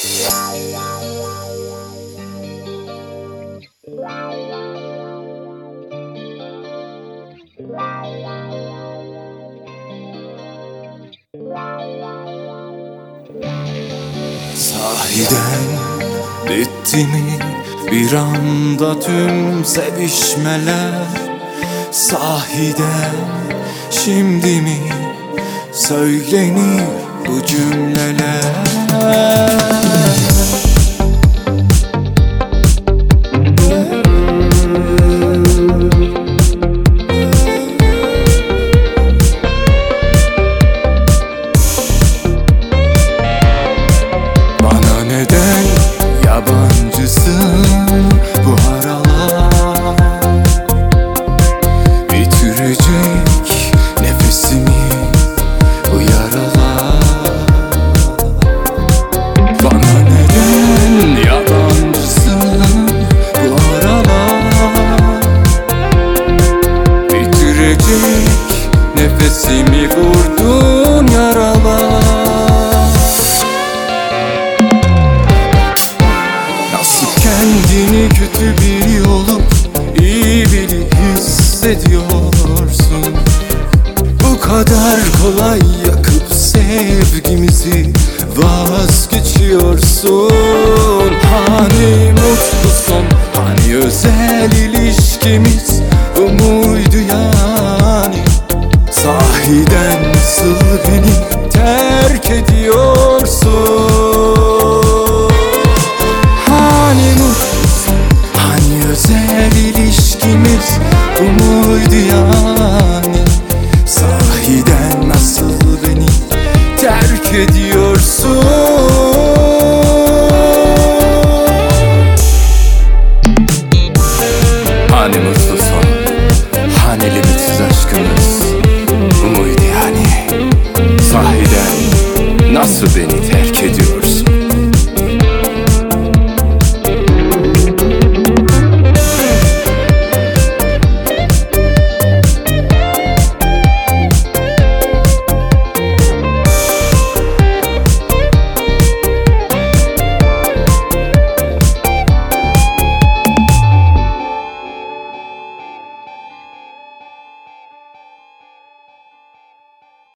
Sahiden bitti mi bir anda tüm sevişmeler? Sahiden şimdi mi söylenir bu cümleler? Bana neden yabancısın bu aralar? Bitirecek nefesimi bu yaralar. Bana neden yabancısın bu aralar? Bitirecek nefesimi vurdun yaralar. Nasıl kendini kötü biri olup iyi biri hissediyorsun? Bu kadar kolay yakıp sevgimizi vazgeçiyorsun. Hani mutlu son, hani özel ilişkimiz bu muydu yani? Sahiden nasıl beni terk ediyorsun? Hani mutlu son, hani özel ilişkimiz bu muydu yani? Sahiden nasıl beni terk ediyorsun? Hani mutlu son, hani limitsiz aşkımız bu muydu yani? Sahiden nasıl beni terk